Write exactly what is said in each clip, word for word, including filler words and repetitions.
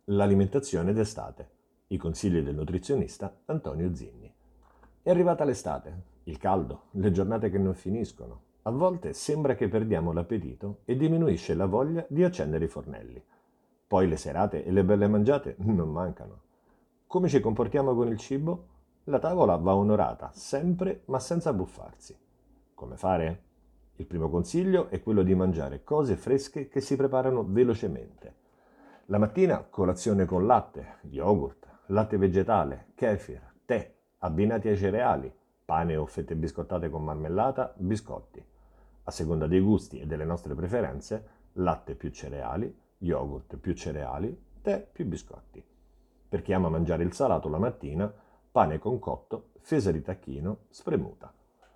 L'alimentazione d'estate. I consigli del nutrizionista Antonio Zinni. È arrivata l'estate, il caldo, le giornate che non finiscono. A volte sembra che perdiamo l'appetito e diminuisce la voglia di accendere i fornelli. Poi le serate e le belle mangiate non mancano. Come ci comportiamo con il cibo? La tavola va onorata, sempre ma senza buffarsi. Come fare? Il primo consiglio è quello di mangiare cose fresche che si preparano velocemente. La mattina colazione con latte, yogurt, latte vegetale, kefir, tè, abbinati ai cereali, pane o fette biscottate con marmellata, biscotti. A seconda dei gusti e delle nostre preferenze, latte più cereali, yogurt più cereali, tè più biscotti. Per chi ama mangiare il salato la mattina, pane con cotto, fesa di tacchino, spremuta.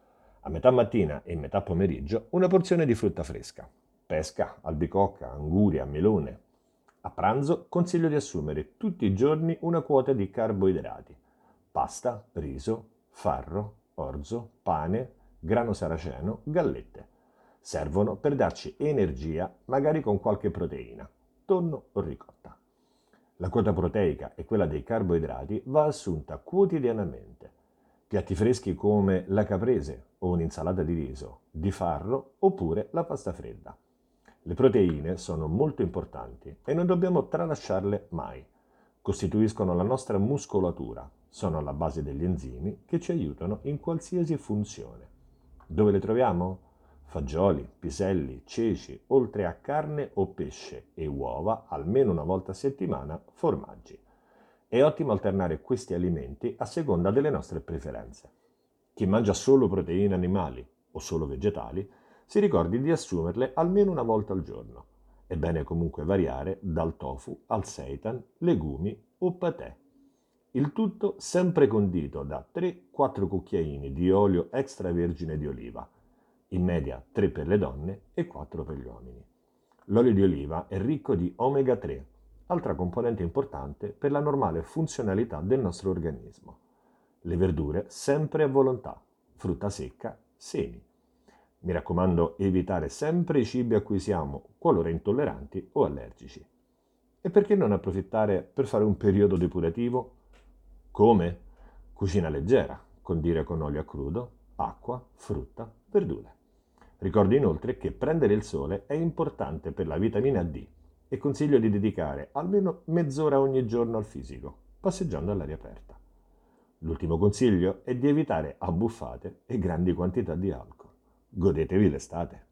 A metà mattina e metà pomeriggio una porzione di frutta fresca. Pesca, albicocca, anguria, melone. A pranzo consiglio di assumere tutti i giorni una quota di carboidrati. Pasta, riso, farro, orzo, pane, grano saraceno, gallette. Servono per darci energia, magari con qualche proteina, tonno o ricotta. La quota proteica e quella dei carboidrati va assunta quotidianamente. Piatti freschi come la caprese o un'insalata di riso, di farro oppure la pasta fredda. Le proteine sono molto importanti e non dobbiamo tralasciarle mai. Costituiscono la nostra muscolatura, sono alla base degli enzimi che ci aiutano in qualsiasi funzione. Dove le troviamo? Fagioli, piselli, ceci, oltre a carne o pesce e uova, almeno una volta a settimana, formaggi. È ottimo alternare questi alimenti a seconda delle nostre preferenze. Chi mangia solo proteine animali o solo vegetali si ricordi di assumerle almeno una volta al giorno. È bene comunque variare dal tofu al seitan, legumi o patè. Il tutto sempre condito da tre quattro cucchiaini di olio extravergine di oliva, in media tre per le donne e quattro per gli uomini. L'olio di oliva è ricco di omega tre, altra componente importante per la normale funzionalità del nostro organismo. Le verdure sempre a volontà, frutta secca, semi. Mi raccomando, evitare sempre i cibi a cui siamo qualora intolleranti o allergici. E perché non approfittare per fare un periodo depurativo? Come? Cucina leggera, condire con olio a crudo, acqua, frutta, verdure. Ricordo inoltre che prendere il sole è importante per la vitamina D e consiglio di dedicare almeno mezz'ora ogni giorno al fisico, passeggiando all'aria aperta. L'ultimo consiglio è di evitare abbuffate e grandi quantità di alcol. Godetevi l'estate.